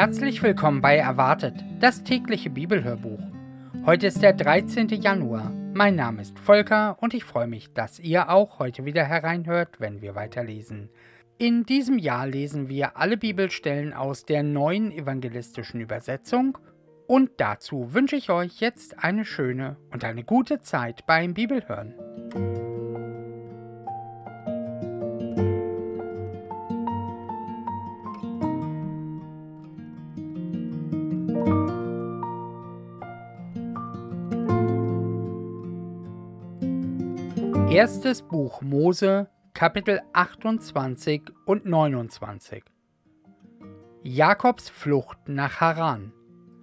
Herzlich willkommen bei Erwartet, das tägliche Bibelhörbuch. Heute ist der 13. Januar. Mein Name ist Volker und ich freue mich, dass ihr auch heute wieder hereinhört, wenn wir weiterlesen. In diesem Jahr lesen wir alle Bibelstellen aus der neuen evangelistischen Übersetzung und dazu wünsche ich euch jetzt eine schöne und eine gute Zeit beim Bibelhören. Erstes Buch Mose, Kapitel 28 und 29. Jakobs Flucht nach Haran.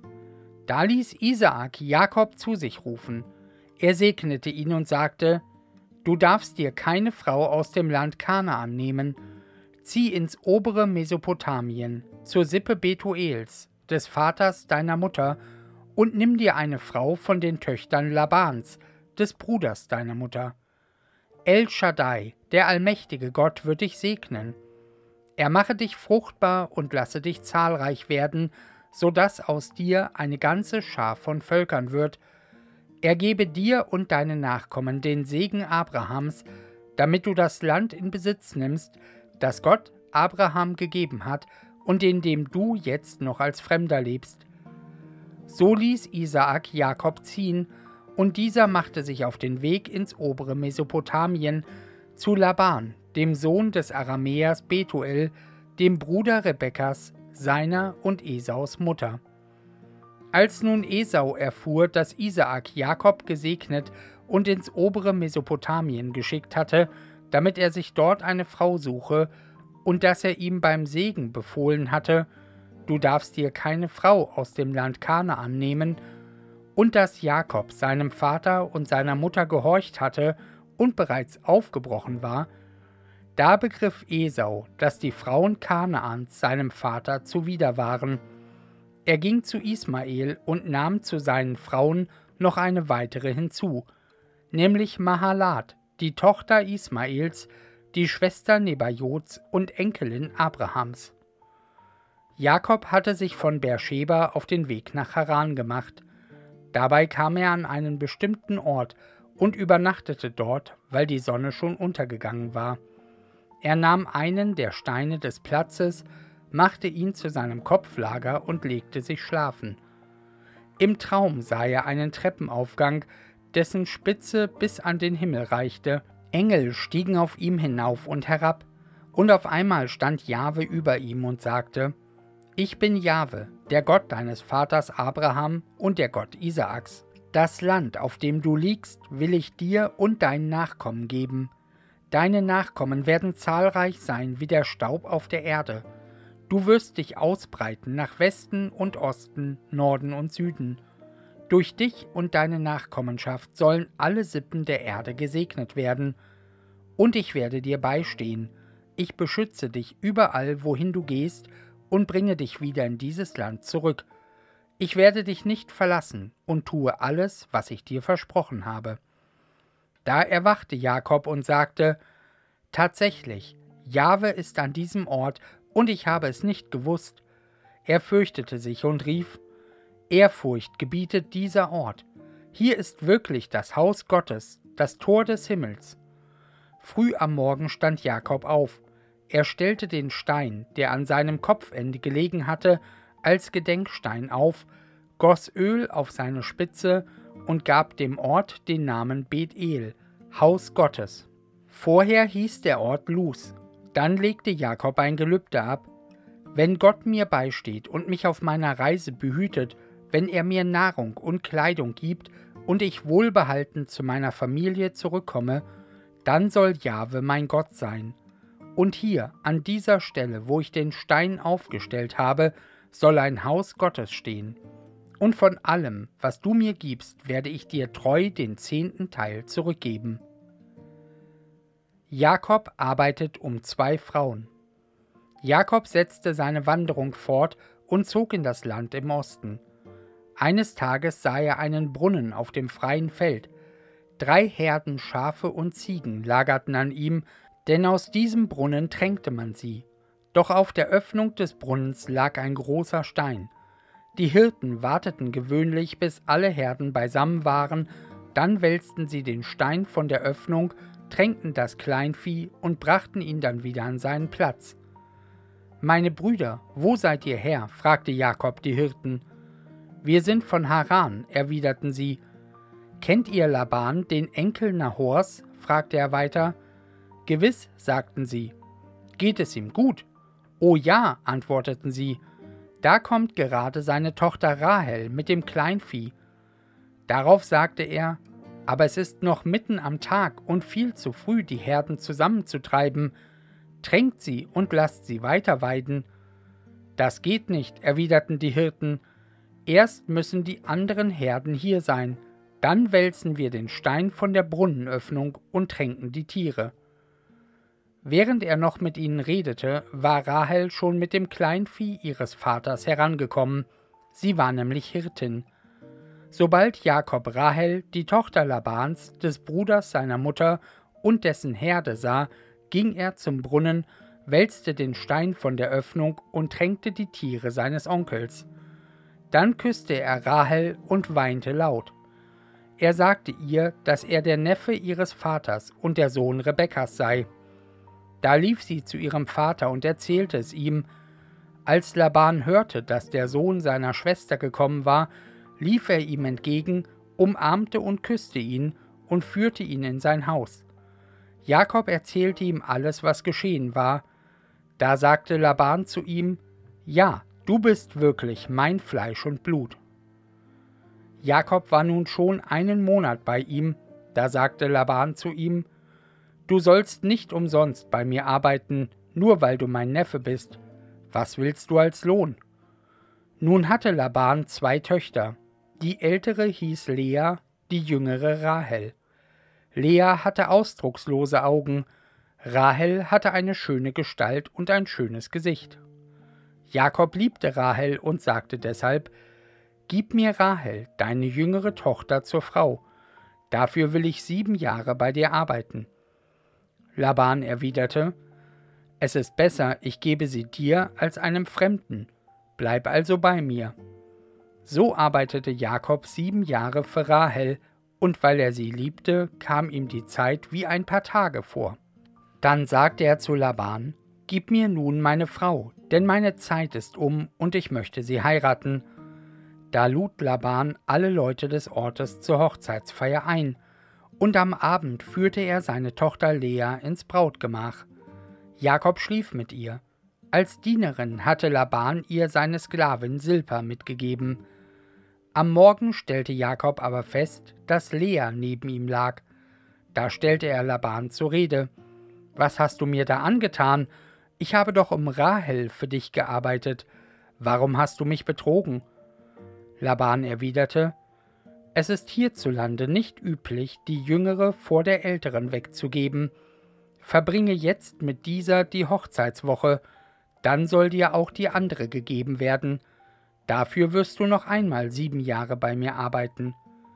Da ließ Isaak Jakob zu sich rufen. Er segnete ihn und sagte: Du darfst dir keine Frau aus dem Land Kanaan nehmen. Zieh ins obere Mesopotamien, zur Sippe Betuels, des Vaters deiner Mutter, und nimm dir eine Frau von den Töchtern Labans, des Bruders deiner Mutter. El Shaddai, der allmächtige Gott, wird dich segnen. Er mache dich fruchtbar und lasse dich zahlreich werden, so dass aus dir eine ganze Schar von Völkern wird. Er gebe dir und deinen Nachkommen den Segen Abrahams, damit du das Land in Besitz nimmst, das Gott Abraham gegeben hat und in dem du jetzt noch als Fremder lebst. So ließ Isaak Jakob ziehen, und dieser machte sich auf den Weg ins obere Mesopotamien, zu Laban, dem Sohn des Aramäers Betuel, dem Bruder Rebekkas, seiner und Esaus Mutter. Als nun Esau erfuhr, dass Isaak Jakob gesegnet und ins obere Mesopotamien geschickt hatte, damit er sich dort eine Frau suche, und dass er ihm beim Segen befohlen hatte: Du darfst dir keine Frau aus dem Land Kanaan nehmen, und dass Jakob seinem Vater und seiner Mutter gehorcht hatte und bereits aufgebrochen war, da begriff Esau, dass die Frauen Kanaans seinem Vater zuwider waren. Er ging zu Ismael und nahm zu seinen Frauen noch eine weitere hinzu, nämlich Mahalat, die Tochter Ismaels, die Schwester Nebajots und Enkelin Abrahams. Jakob hatte sich von Beersheba auf den Weg nach Haran gemacht. Dabei kam er an einen bestimmten Ort und übernachtete dort, weil die Sonne schon untergegangen war. Er nahm einen der Steine des Platzes, machte ihn zu seinem Kopflager und legte sich schlafen. Im Traum sah er einen Treppenaufgang, dessen Spitze bis an den Himmel reichte. Engel stiegen auf ihm hinauf und herab, und auf einmal stand Jahwe über ihm und sagte: Ich bin Jahwe, der Gott deines Vaters Abraham und der Gott Isaaks. Das Land, auf dem du liegst, will ich dir und deinen Nachkommen geben. Deine Nachkommen werden zahlreich sein wie der Staub auf der Erde. Du wirst dich ausbreiten nach Westen und Osten, Norden und Süden. Durch dich und deine Nachkommenschaft sollen alle Sippen der Erde gesegnet werden. Und ich werde dir beistehen. Ich beschütze dich überall, wohin du gehst, und bringe dich wieder in dieses Land zurück. Ich werde dich nicht verlassen und tue alles, was ich dir versprochen habe. Da erwachte Jakob und sagte: Tatsächlich, Jahwe ist an diesem Ort, und ich habe es nicht gewusst. Er fürchtete sich und rief: Ehrfurcht gebietet dieser Ort. Hier ist wirklich das Haus Gottes, das Tor des Himmels. Früh am Morgen stand Jakob auf. Er stellte den Stein, der an seinem Kopfende gelegen hatte, als Gedenkstein auf, goss Öl auf seine Spitze und gab dem Ort den Namen Bethel, Haus Gottes. Vorher hieß der Ort Luz. Dann legte Jakob ein Gelübde ab: Wenn Gott mir beisteht und mich auf meiner Reise behütet, wenn er mir Nahrung und Kleidung gibt und ich wohlbehalten zu meiner Familie zurückkomme, dann soll Jahwe mein Gott sein. Und hier, an dieser Stelle, wo ich den Stein aufgestellt habe, soll ein Haus Gottes stehen. Und von allem, was du mir gibst, werde ich dir treu den 10. Teil zurückgeben. Jakob arbeitet um 2 Frauen. Jakob setzte seine Wanderung fort und zog in das Land im Osten. Eines Tages sah er einen Brunnen auf dem freien Feld. 3 Herden Schafe und Ziegen lagerten an ihm, denn aus diesem Brunnen tränkte man sie. Doch auf der Öffnung des Brunnens lag ein großer Stein. Die Hirten warteten gewöhnlich, bis alle Herden beisammen waren, dann wälzten sie den Stein von der Öffnung, tränkten das Kleinvieh und brachten ihn dann wieder an seinen Platz. »Meine Brüder, wo seid ihr her?« fragte Jakob die Hirten. »Wir sind von Haran«, erwiderten sie. »Kennt ihr Laban, den Enkel Nahors?« fragte er weiter. »Gewiss«, sagten sie. »Geht es ihm gut?« »Oh ja«, antworteten sie. »Da kommt gerade seine Tochter Rahel mit dem Kleinvieh.« Darauf sagte er: »Aber es ist noch mitten am Tag und viel zu früh, die Herden zusammenzutreiben. Tränkt sie und lasst sie weiter weiden.« »Das geht nicht«, erwiderten die Hirten. »Erst müssen die anderen Herden hier sein. Dann wälzen wir den Stein von der Brunnenöffnung und tränken die Tiere.« Während er noch mit ihnen redete, war Rahel schon mit dem Kleinvieh ihres Vaters herangekommen. Sie war nämlich Hirtin. Sobald Jakob Rahel, die Tochter Labans, des Bruders seiner Mutter und dessen Herde sah, ging er zum Brunnen, wälzte den Stein von der Öffnung und tränkte die Tiere seines Onkels. Dann küsste er Rahel und weinte laut. Er sagte ihr, dass er der Neffe ihres Vaters und der Sohn Rebekkas sei. Da lief sie zu ihrem Vater und erzählte es ihm. Als Laban hörte, dass der Sohn seiner Schwester gekommen war, lief er ihm entgegen, umarmte und küsste ihn und führte ihn in sein Haus. Jakob erzählte ihm alles, was geschehen war. Da sagte Laban zu ihm: »Ja, du bist wirklich mein Fleisch und Blut.« Jakob war nun schon einen Monat bei ihm. Da sagte Laban zu ihm: »Du sollst nicht umsonst bei mir arbeiten, nur weil du mein Neffe bist. Was willst du als Lohn?« Nun hatte Laban 2 Töchter. Die ältere hieß Lea, die jüngere Rahel. Lea hatte ausdruckslose Augen, Rahel hatte eine schöne Gestalt und ein schönes Gesicht. Jakob liebte Rahel und sagte deshalb: »Gib mir Rahel, deine jüngere Tochter, zur Frau. Dafür will ich 7 Jahre bei dir arbeiten.« Laban erwiderte: »Es ist besser, ich gebe sie dir als einem Fremden. Bleib also bei mir.« So arbeitete Jakob 7 Jahre für Rahel, und weil er sie liebte, kam ihm die Zeit wie ein paar Tage vor. Dann sagte er zu Laban: »Gib mir nun meine Frau, denn meine Zeit ist um und ich möchte sie heiraten.« Da lud Laban alle Leute des Ortes zur Hochzeitsfeier ein, und am Abend führte er seine Tochter Lea ins Brautgemach. Jakob schlief mit ihr. Als Dienerin hatte Laban ihr seine Sklavin Silpa mitgegeben. Am Morgen stellte Jakob aber fest, dass Lea neben ihm lag. Da stellte er Laban zur Rede: »Was hast du mir da angetan? Ich habe doch um Rahel für dich gearbeitet. Warum hast du mich betrogen?« Laban erwiderte: »Es ist hierzulande nicht üblich, die Jüngere vor der Älteren wegzugeben. Verbringe jetzt mit dieser die Hochzeitswoche, dann soll dir auch die andere gegeben werden. Dafür wirst du noch einmal 7 Jahre bei mir arbeiten.«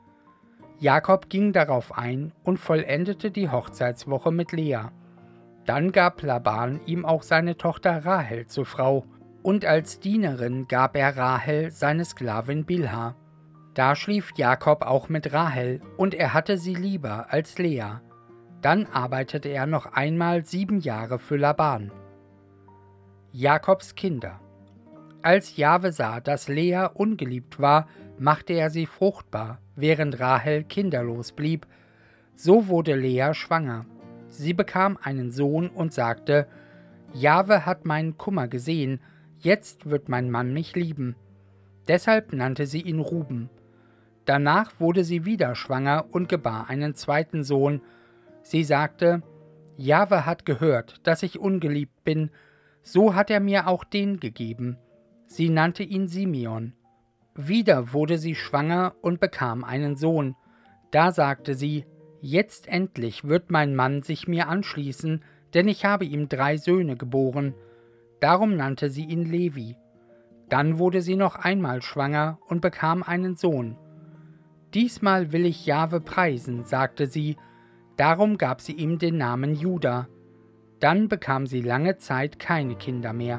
Jakob ging darauf ein und vollendete die Hochzeitswoche mit Lea. Dann gab Laban ihm auch seine Tochter Rahel zur Frau, und als Dienerin gab er Rahel seine Sklavin Bilha. Da schlief Jakob auch mit Rahel, und er hatte sie lieber als Lea. Dann arbeitete er noch einmal 7 Jahre für Laban. Jakobs Kinder. Als Jahwe sah, dass Lea ungeliebt war, machte er sie fruchtbar, während Rahel kinderlos blieb. So wurde Lea schwanger. Sie bekam einen Sohn und sagte: »Jahwe hat meinen Kummer gesehen, jetzt wird mein Mann mich lieben.« Deshalb nannte sie ihn Ruben. Danach wurde sie wieder schwanger und gebar einen 2. Sohn. Sie sagte: »Jahwe hat gehört, dass ich ungeliebt bin, so hat er mir auch den gegeben.« Sie nannte ihn Simeon. Wieder wurde sie schwanger und bekam einen Sohn. Da sagte sie: »Jetzt endlich wird mein Mann sich mir anschließen, denn ich habe ihm 3 Söhne geboren.« Darum nannte sie ihn Levi. Dann wurde sie noch einmal schwanger und bekam einen Sohn. »Diesmal will ich Jahwe preisen«, sagte sie, darum gab sie ihm den Namen Juda. Dann bekam sie lange Zeit keine Kinder mehr.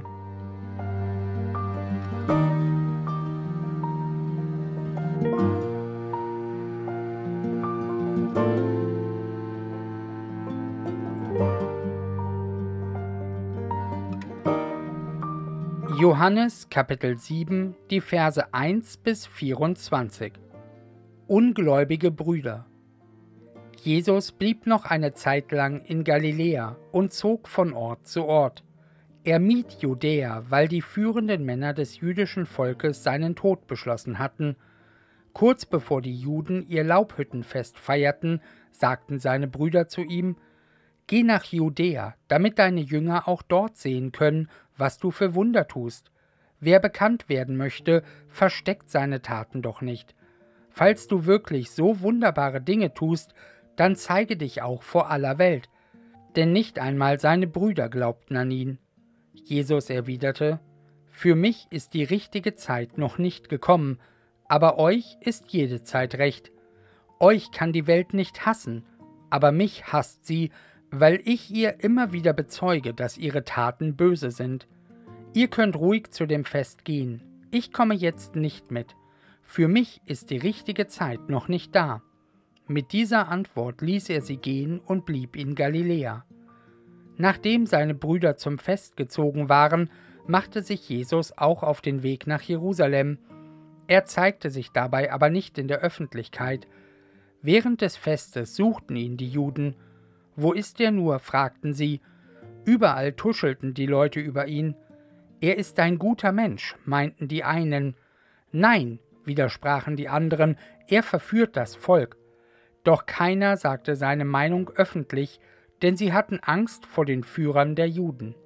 Johannes Kapitel 7, die Verse 1 bis 24. Ungläubige Brüder. Jesus blieb noch eine Zeit lang in Galiläa und zog von Ort zu Ort. Er mied Judäa, weil die führenden Männer des jüdischen Volkes seinen Tod beschlossen hatten. Kurz bevor die Juden ihr Laubhüttenfest feierten, sagten seine Brüder zu ihm: Geh nach Judäa, damit deine Jünger auch dort sehen können, was du für Wunder tust. Wer bekannt werden möchte, versteckt seine Taten doch nicht. Falls du wirklich so wunderbare Dinge tust, dann zeige dich auch vor aller Welt. Denn nicht einmal seine Brüder glaubten an ihn. Jesus erwiderte: Für mich ist die richtige Zeit noch nicht gekommen, aber euch ist jede Zeit recht. Euch kann die Welt nicht hassen, aber mich hasst sie, weil ich ihr immer wieder bezeuge, dass ihre Taten böse sind. Ihr könnt ruhig zu dem Fest gehen. Ich komme jetzt nicht mit. Für mich ist die richtige Zeit noch nicht da. Mit dieser Antwort ließ er sie gehen und blieb in Galiläa. Nachdem seine Brüder zum Fest gezogen waren, machte sich Jesus auch auf den Weg nach Jerusalem. Er zeigte sich dabei aber nicht in der Öffentlichkeit. Während des Festes suchten ihn die Juden. »Wo ist er nur?« fragten sie. Überall tuschelten die Leute über ihn. »Er ist ein guter Mensch«, meinten die einen. »Nein«, widersprachen die anderen, »er verführt das Volk.« Doch keiner sagte seine Meinung öffentlich, denn sie hatten Angst vor den Führern der Juden.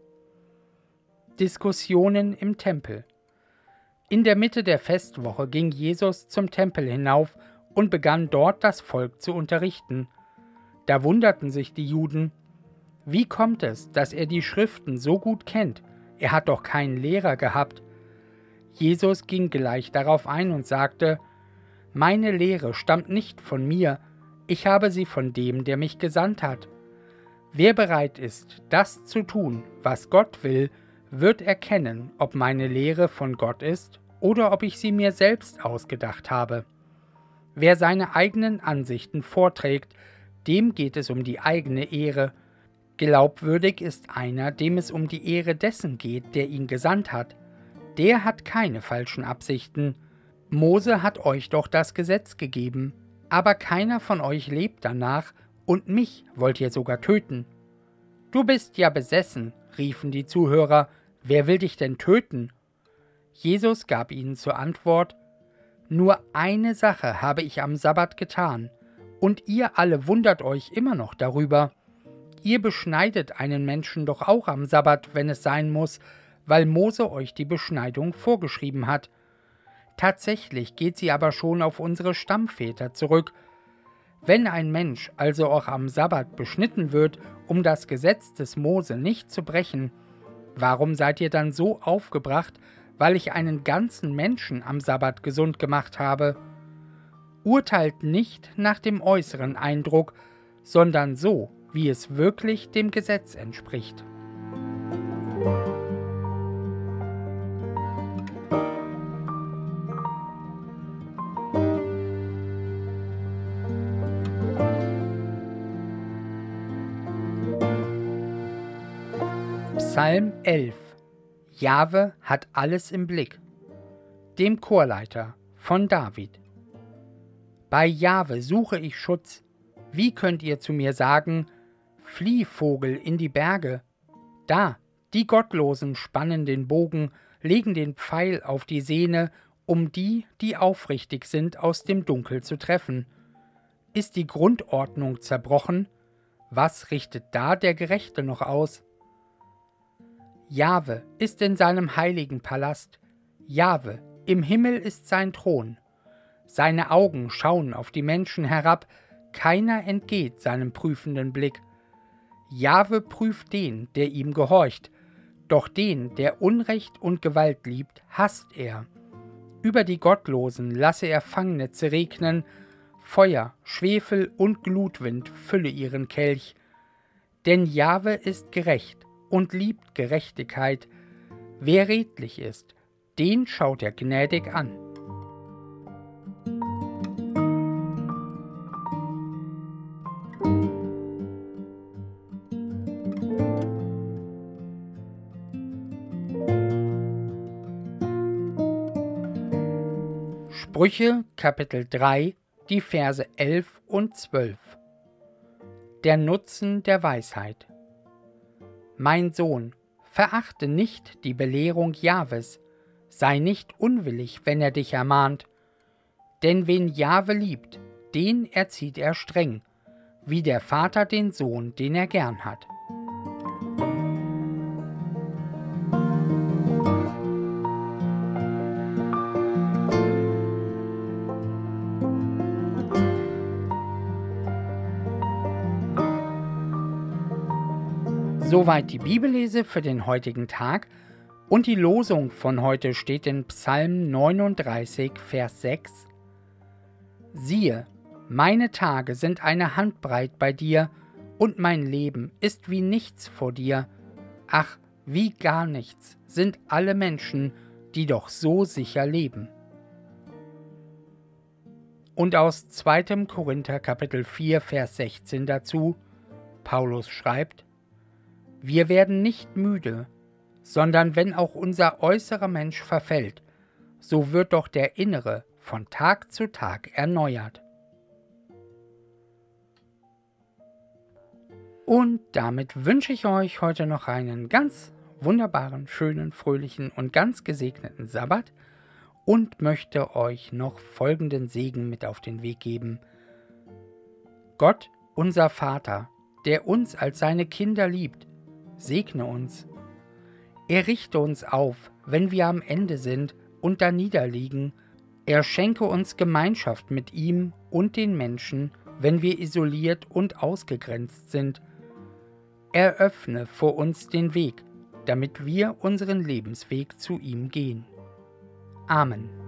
Diskussionen im Tempel. In der Mitte der Festwoche ging Jesus zum Tempel hinauf und begann dort das Volk zu unterrichten. Da wunderten sich die Juden: Wie kommt es, dass er die Schriften so gut kennt? Er hat doch keinen Lehrer gehabt. Jesus ging gleich darauf ein und sagte: Meine Lehre stammt nicht von mir, ich habe sie von dem, der mich gesandt hat. Wer bereit ist, das zu tun, was Gott will, wird erkennen, ob meine Lehre von Gott ist oder ob ich sie mir selbst ausgedacht habe. Wer seine eigenen Ansichten vorträgt, dem geht es um die eigene Ehre. Glaubwürdig ist einer, dem es um die Ehre dessen geht, der ihn gesandt hat. Der hat keine falschen Absichten. Mose hat euch doch das Gesetz gegeben, aber keiner von euch lebt danach, und mich wollt ihr sogar töten. Du bist ja besessen, riefen die Zuhörer, wer will dich denn töten? Jesus gab ihnen zur Antwort: Nur eine Sache habe ich am Sabbat getan, und ihr alle wundert euch immer noch darüber. Ihr beschneidet einen Menschen doch auch am Sabbat, wenn es sein muss, weil Mose euch die Beschneidung vorgeschrieben hat. Tatsächlich geht sie aber schon auf unsere Stammväter zurück. Wenn ein Mensch also auch am Sabbat beschnitten wird, um das Gesetz des Mose nicht zu brechen, warum seid ihr dann so aufgebracht, weil ich einen ganzen Menschen am Sabbat gesund gemacht habe? Urteilt nicht nach dem äußeren Eindruck, sondern so, wie es wirklich dem Gesetz entspricht. Psalm 11. Jahwe hat alles im Blick. Dem Chorleiter von David. Bei Jahwe suche ich Schutz. Wie könnt ihr zu mir sagen: Flieh, Vogel, in die Berge? Da, die Gottlosen spannen den Bogen, legen den Pfeil auf die Sehne, um die, die aufrichtig sind, aus dem Dunkel zu treffen. Ist die Grundordnung zerbrochen? Was richtet da der Gerechte noch aus? Jahwe ist in seinem heiligen Palast. Jahwe, im Himmel ist sein Thron. Seine Augen schauen auf die Menschen herab, keiner entgeht seinem prüfenden Blick. Jahwe prüft den, der ihm gehorcht, doch den, der Unrecht und Gewalt liebt, hasst er. Über die Gottlosen lasse er Fangnetze regnen, Feuer, Schwefel und Glutwind fülle ihren Kelch. Denn Jahwe ist gerecht und liebt Gerechtigkeit. Wer redlich ist, den schaut er gnädig an. Sprüche, Kapitel 3, die Verse 11 und 12. Der Nutzen der Weisheit. Mein Sohn, verachte nicht die Belehrung Jahwes, sei nicht unwillig, wenn er dich ermahnt. Denn wen Jahwe liebt, den erzieht er streng, wie der Vater den Sohn, den er gern hat. Soweit die Bibellese für den heutigen Tag und die Losung von heute steht in Psalm 39, Vers 6. Siehe, meine Tage sind eine Handbreit bei dir und mein Leben ist wie nichts vor dir. Ach, wie gar nichts sind alle Menschen, die doch so sicher leben. Und aus 2. Korinther Kapitel 4, Vers 16 dazu, Paulus schreibt: Wir werden nicht müde, sondern wenn auch unser äußerer Mensch verfällt, so wird doch der innere von Tag zu Tag erneuert. Und damit wünsche ich euch heute noch einen ganz wunderbaren, schönen, fröhlichen und ganz gesegneten Sabbat und möchte euch noch folgenden Segen mit auf den Weg geben. Gott, unser Vater, der uns als seine Kinder liebt, segne uns. Er richte uns auf, wenn wir am Ende sind und da niederliegen. Er schenke uns Gemeinschaft mit ihm und den Menschen, wenn wir isoliert und ausgegrenzt sind. Er öffne vor uns den Weg, damit wir unseren Lebensweg zu ihm gehen. Amen.